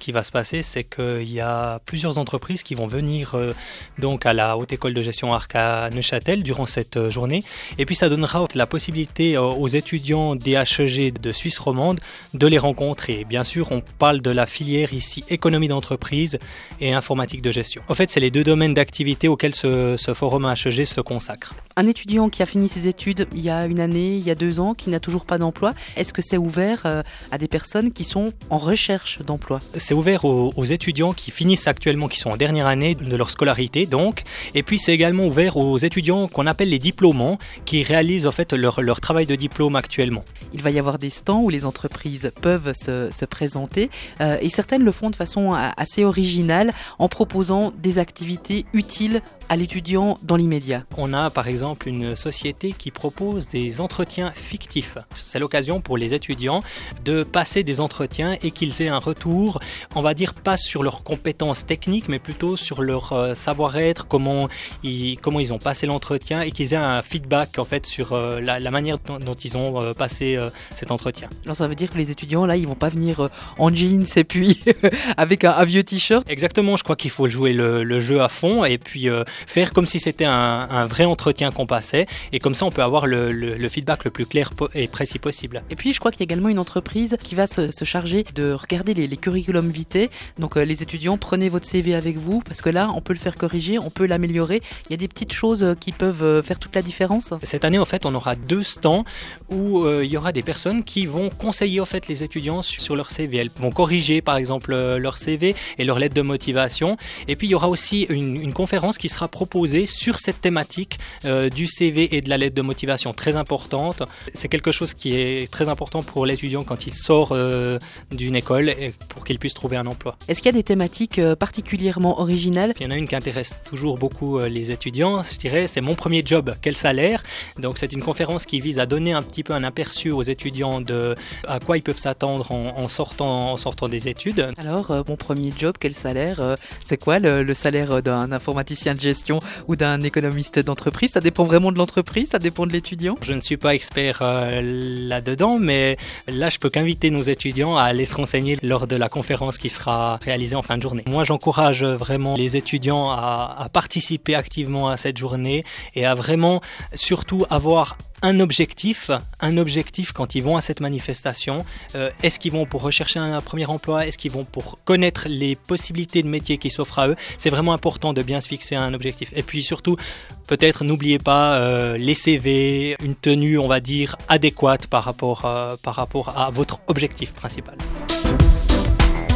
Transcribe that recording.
qui va se passer, c'est qu'il y a plusieurs entreprises qui vont venir donc à la Haute École de Gestion Arc à Neuchâtel durant cette journée. Et puis ça donnera la possibilité aux étudiants des HEG de Suisse romande de les rencontrer. Bien sûr, on parle de la filière ici économie d'entreprise et informatique de gestion. En fait, c'est les deux domaines d'activité auxquels ce forum HEG se consacre. Un étudiant qui a fini ses études il y a une année, il y a 2 ans, qui n'a toujours pas d'emploi, est-ce que c'est ouvert à des personnes qui sont en recherche d'emploi? C'est ouvert aux étudiants qui finissent actuellement, qui sont en dernière année de leur scolarité donc. Et puis c'est également ouvert aux étudiants qu'on appelle les diplômants, qui réalisent en fait leur travail de diplôme actuellement. Il va y avoir des stands où les entreprises peuvent se présenter et certaines le font de façon assez originale en proposant des activités utiles à l'étudiant dans l'immédiat. On a par exemple une société qui propose des entretiens fictifs. C'est l'occasion pour les étudiants de passer des entretiens et qu'ils aient un retour, on va dire pas sur leurs compétences techniques, mais plutôt sur leur savoir-être, comment ils ont passé l'entretien et qu'ils aient un feedback en fait sur la manière dont ils ont passé cet entretien. Alors ça veut dire que les étudiants là, ils vont pas venir en jeans et puis avec un vieux t-shirt. Exactement, je crois qu'il faut jouer le jeu à fond et puis faire comme si c'était un vrai entretien qu'on passait, et comme ça on peut avoir le feedback le plus clair et précis possible. Et puis je crois qu'il y a également une entreprise qui va se charger de regarder les curriculum vitae. Donc les étudiants, prenez votre CV avec vous parce que là on peut le faire corriger, on peut l'améliorer. Il y a des petites choses qui peuvent faire toute la différence. Cette année en fait on aura 2 stands où il y aura des personnes qui vont conseiller en fait les étudiants sur leur CV. Elles vont corriger par exemple leur CV et leur lettre de motivation. Et puis il y aura aussi une conférence qui sera proposée sur cette thématique du CV et de la lettre de motivation, très importante. C'est quelque chose qui est très important pour l'étudiant quand il sort d'une école et pour qu'il puisse trouver un emploi. Est-ce qu'il y a des thématiques particulièrement originales? Il y en a une qui intéresse toujours beaucoup les étudiants, je dirais, c'est mon premier job, quel salaire? Donc c'est une conférence qui vise à donner un petit peu un aperçu aux étudiants de à quoi ils peuvent s'attendre en sortant des études. Alors, mon premier job, quel salaire? C'est quoi le salaire d'un informaticien de gestion ou d'un économiste d'entreprise? Ça dépend vraiment de l'entreprise, ça dépend de l'étudiant? Je ne suis pas expert là-dedans, mais là je peux qu'inviter nos étudiants à aller se renseigner lors de la conférence qui sera réalisée en fin de journée. Moi j'encourage vraiment les étudiants à participer activement à cette journée et à vraiment surtout avoir un objectif quand ils vont à cette manifestation. Est-ce qu'ils vont pour rechercher un premier emploi? Est-ce qu'ils vont pour connaître les possibilités de métier qui s'offrent à eux? C'est vraiment important de bien se fixer un objectif. Et puis surtout, peut-être n'oubliez pas les CV, une tenue, on va dire, adéquate par rapport à votre objectif principal.